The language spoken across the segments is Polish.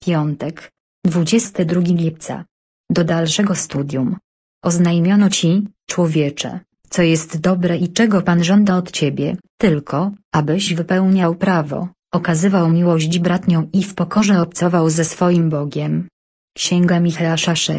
Piątek, 22 lipca. Do dalszego studium. Oznajmiono ci, człowiecze, co jest dobre i czego Pan żąda od ciebie, tylko, abyś wypełniał prawo, okazywał miłość bratnią i w pokorze obcował ze swoim Bogiem. Księga Micheasza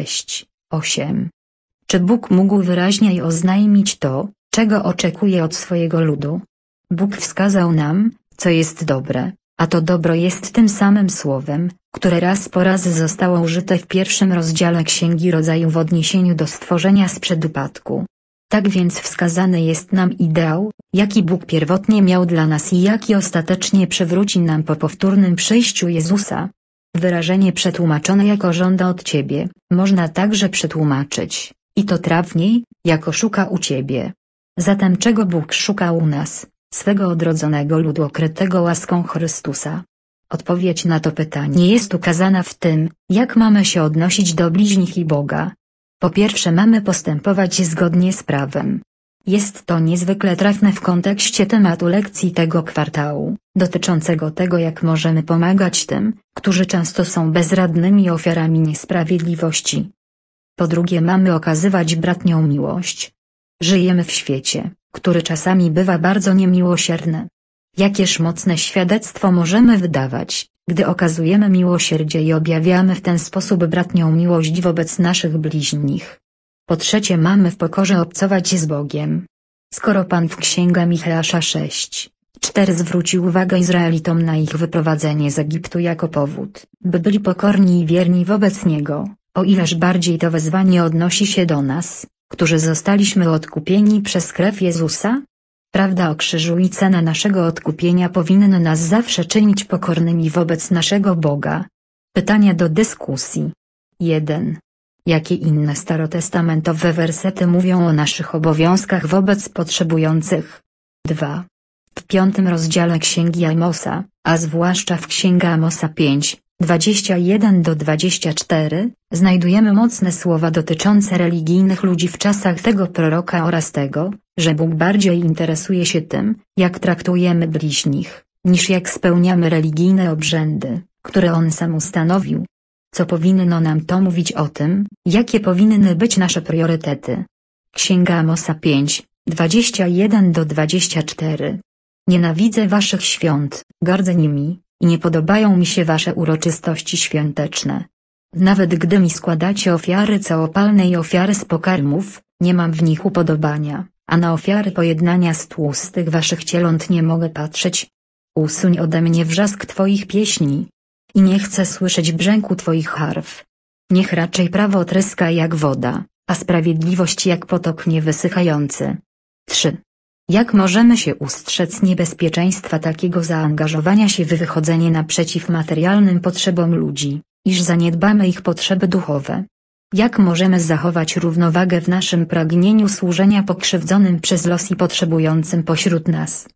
6:8. Czy Bóg mógł wyraźniej oznajmić to, czego oczekuje od swojego ludu? Bóg wskazał nam, co jest dobre, a to dobro jest tym samym słowem, które raz po raz zostało użyte w pierwszym rozdziale Księgi Rodzaju w odniesieniu do stworzenia sprzed upadku. Tak więc wskazany jest nam ideał, jaki Bóg pierwotnie miał dla nas i jaki ostatecznie przywróci nam po powtórnym przyjściu Jezusa. Wyrażenie przetłumaczone jako żąda od ciebie, można także przetłumaczyć, i to trafniej, jako szuka u ciebie. Zatem czego Bóg szuka u nas, swego odrodzonego ludu okrytego łaską Chrystusa? Odpowiedź na to pytanie jest ukazana w tym, jak mamy się odnosić do bliźnich i Boga. Po pierwsze mamy postępować zgodnie z prawem. Jest to niezwykle trafne w kontekście tematu lekcji tego kwartału, dotyczącego tego jak możemy pomagać tym, którzy często są bezradnymi ofiarami niesprawiedliwości. Po drugie mamy okazywać bratnią miłość. Żyjemy w świecie, który czasami bywa bardzo niemiłosierny. Jakież mocne świadectwo możemy wydawać, gdy okazujemy miłosierdzie i objawiamy w ten sposób bratnią miłość wobec naszych bliźnich. Po trzecie mamy w pokorze obcować z Bogiem. Skoro Pan w Księga Micheasza 6:4 zwrócił uwagę Izraelitom na ich wyprowadzenie z Egiptu jako powód, by byli pokorni i wierni wobec Niego, o ileż bardziej to wezwanie odnosi się do nas, którzy zostaliśmy odkupieni przez krew Jezusa? Prawda o krzyżu i cena naszego odkupienia powinny nas zawsze czynić pokornymi wobec naszego Boga. Pytania do dyskusji. 1. Jakie inne starotestamentowe wersety mówią o naszych obowiązkach wobec potrzebujących? 2. W 5 rozdziale Księgi Amosa, a zwłaszcza w Księga Amosa 5:21-24, znajdujemy mocne słowa dotyczące religijnych ludzi w czasach tego proroka oraz tego, że Bóg bardziej interesuje się tym, jak traktujemy bliźnich, niż jak spełniamy religijne obrzędy, które On sam ustanowił. Co powinno nam to mówić o tym, jakie powinny być nasze priorytety? Księga Amosa 5:21-24. Nienawidzę waszych świąt, gardzę nimi, i nie podobają mi się wasze uroczystości świąteczne. Nawet gdy mi składacie ofiary całopalne i ofiary z pokarmów, nie mam w nich upodobania, a na ofiary pojednania z tłustych waszych cieląt nie mogę patrzeć. Usuń ode mnie wrzask twoich pieśni. I nie chcę słyszeć brzęku twoich harf. Niech raczej prawo tryska jak woda, a sprawiedliwość jak potok niewysychający. 3. Jak możemy się ustrzec niebezpieczeństwa takiego zaangażowania się w wychodzenie naprzeciw materialnym potrzebom ludzi, iż zaniedbamy ich potrzeby duchowe? Jak możemy zachować równowagę w naszym pragnieniu służenia pokrzywdzonym przez los i potrzebującym pośród nas,